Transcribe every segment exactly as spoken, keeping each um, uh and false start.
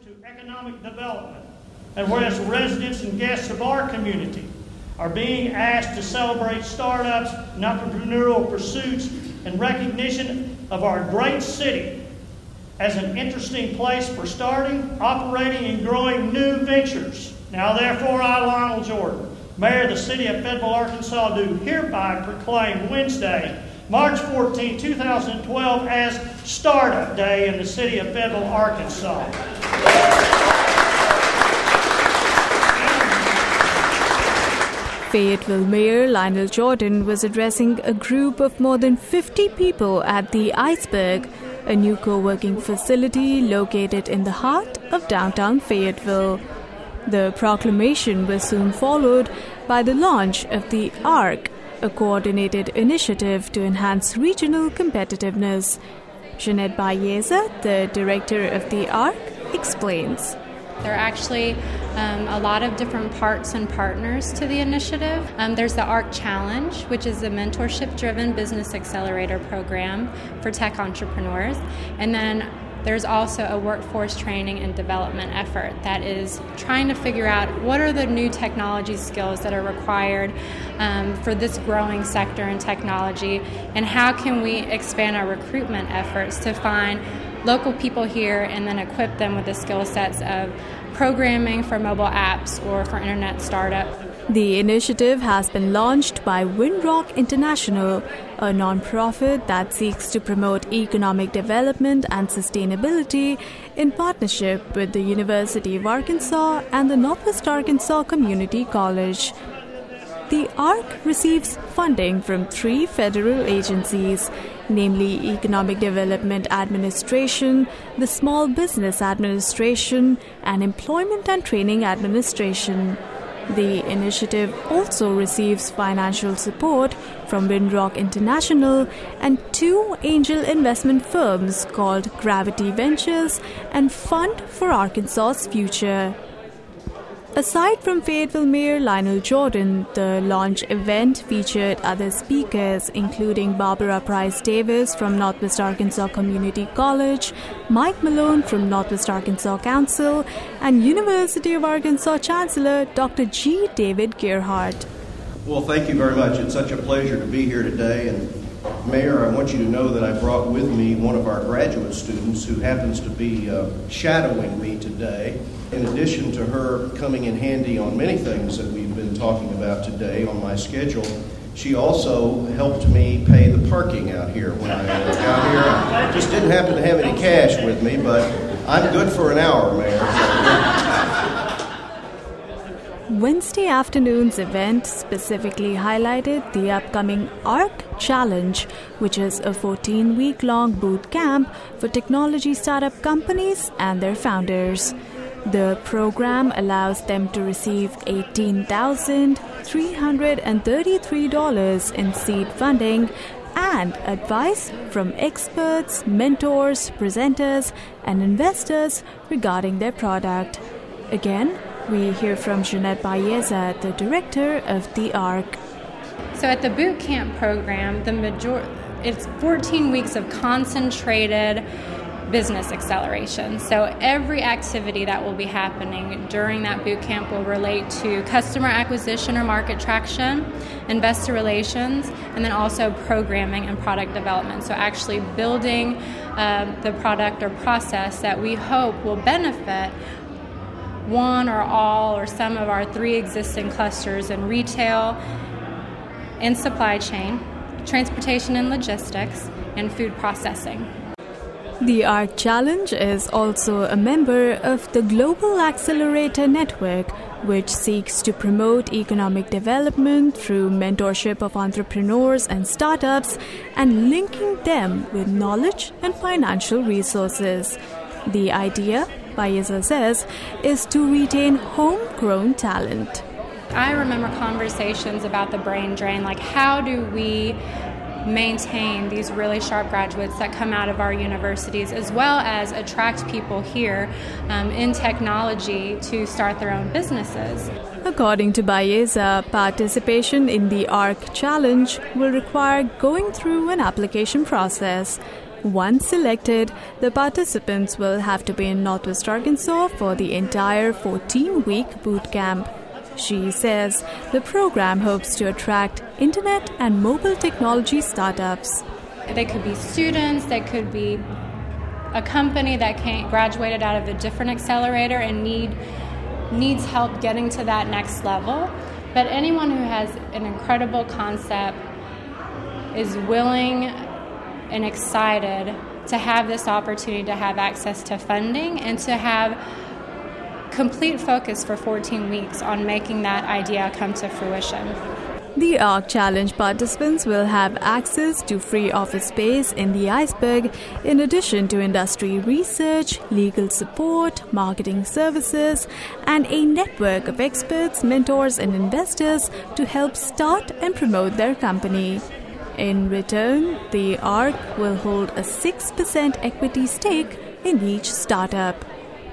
to economic development, and whereas residents and guests of our community are being asked to celebrate startups and entrepreneurial pursuits in recognition of our great city as an interesting place for starting, operating, and growing new ventures. Now, therefore, I, Lionel Jordan, Mayor of the City of Fayetteville, Arkansas, do hereby proclaim Wednesday, March fourteenth, two thousand twelve, as Startup Day in the City of Fayetteville, Arkansas. Fayetteville Mayor Lionel Jordan was addressing a group of more than fifty people at the Iceberg, a new co-working facility located in the heart of downtown Fayetteville. The proclamation was soon followed by the launch of the ARC, a coordinated initiative to enhance regional competitiveness. Jeanette Baeza, the director of the ARC, explains. There are actually um, a lot of different parts and partners to the initiative. Um, there's the ARC Challenge, which is a mentorship-driven business accelerator program for tech entrepreneurs. And then there's also a workforce training and development effort that is trying to figure out what are the new technology skills that are required um, for this growing sector in technology, and how can we expand our recruitment efforts to find local people here and then equip them with the skill sets of programming for mobile apps or for internet startup. The initiative has been launched by Windrock International, a non-profit that seeks to promote economic development and sustainability in partnership with the University of Arkansas and the Northwest Arkansas Community College. The ARC receives funding from three federal agencies, namely Economic Development Administration, the Small Business Administration, and Employment and Training Administration. The initiative also receives financial support from Windrock International and two angel investment firms called Gravity Ventures and Fund for Arkansas's Future. Aside from Fayetteville Mayor Lionel Jordan, the launch event featured other speakers including Barbara Price Davis from Northwest Arkansas Community College, Mike Malone from Northwest Arkansas Council, and University of Arkansas Chancellor Doctor G. David Gerhardt. Well, thank you very much. It's such a pleasure to be here today. And Mayor, I want you to know that I brought with me one of our graduate students who happens to be uh, shadowing me today. In addition to her coming in handy on many things that we've been talking about today on my schedule, she also helped me pay the parking out here when I got here. I just didn't happen to have any cash with me, but I'm good for an hour, Mayor. Wednesday afternoon's event specifically highlighted the upcoming ARC Challenge, which is a fourteen-week-long boot camp for technology startup companies and their founders. The program allows them to receive eighteen thousand three hundred thirty-three dollars in seed funding and advice from experts, mentors, presenters, and investors regarding their product. Again, we hear from Jeanette Baeza, the director of the ARC. So at the boot camp program, the major- it's fourteen weeks of concentrated business acceleration. So every activity that will be happening during that boot camp will relate to customer acquisition or market traction, investor relations, and then also programming and product development. So actually building uh, the product or process that we hope will benefit one or all or some of our three existing clusters in retail, in supply chain, transportation and logistics, and food processing. The ARC Challenge is also a member of the Global Accelerator Network, which seeks to promote economic development through mentorship of entrepreneurs and startups and linking them with knowledge and financial resources. The idea, Baeza says, is to retain homegrown talent. I remember conversations about the brain drain, like how do we maintain these really sharp graduates that come out of our universities, as well as attract people here um, in technology to start their own businesses. According to Baeza, participation in the ARC Challenge will require going through an application process. Once selected, the participants will have to be in Northwest Arkansas for the entire fourteen-week boot camp. She says the program hopes to attract internet and mobile technology startups. They could be students, they could be a company that came, graduated out of a different accelerator and need needs help getting to that next level. But anyone who has an incredible concept is willing and excited to have this opportunity to have access to funding and to have complete focus for fourteen weeks on making that idea come to fruition. The ARC Challenge participants will have access to free office space in the Iceberg, in addition to industry research, legal support, marketing services, and a network of experts, mentors, and investors to help start and promote their company. In return, the ARC will hold a six percent equity stake in each startup.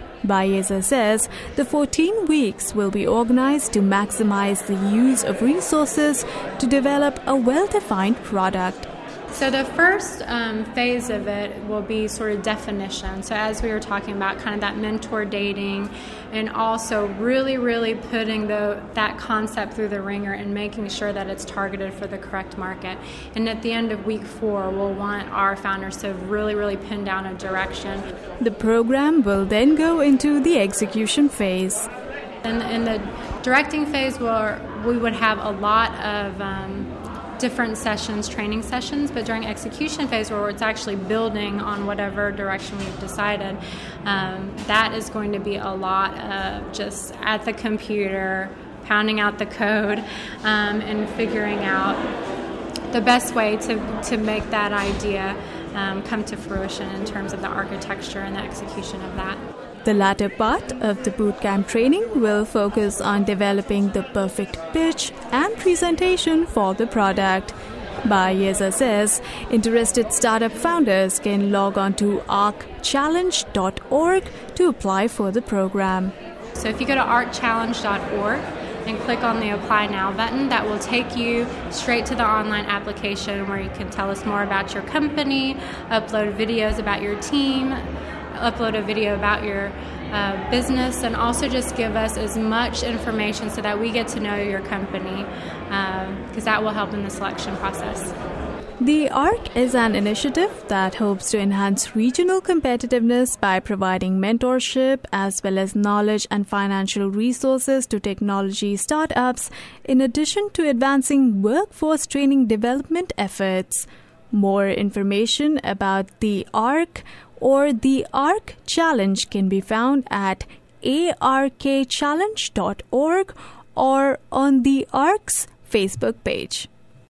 Baeza says the fourteen weeks will be organized to maximize the use of resources to develop a well-defined product. So the first um, phase of it will be sort of definition. So as we were talking about, kind of that mentor dating, and also really, really putting the, that concept through the ringer and making sure that it's targeted for the correct market. And at the end of week four, we'll want our founders to really, really pin down a direction. The program will then go into the execution phase. In, in the directing phase, where we would have a lot of um, different sessions, training sessions, but during execution phase, where it's actually building on whatever direction we've decided, um, that is going to be a lot of just at the computer, pounding out the code, um, and figuring out the best way to, to make that idea um, come to fruition in terms of the architecture and the execution of that. The latter part of the bootcamp training will focus on developing the perfect pitch and presentation for the product. Baeza says interested startup founders can log on to arc challenge dot org to apply for the program. So if you go to arc challenge dot org and click on the Apply Now button, that will take you straight to the online application where you can tell us more about your company, upload videos about your team, upload a video about your uh, business, and also just give us as much information so that we get to know your company, because um, that will help in the selection process. The ARC is an initiative that hopes to enhance regional competitiveness by providing mentorship as well as knowledge and financial resources to technology startups, in addition to advancing workforce training development efforts. More information about the ARC or the ARC Challenge can be found at arc challenge dot org or on the ARC's Facebook page.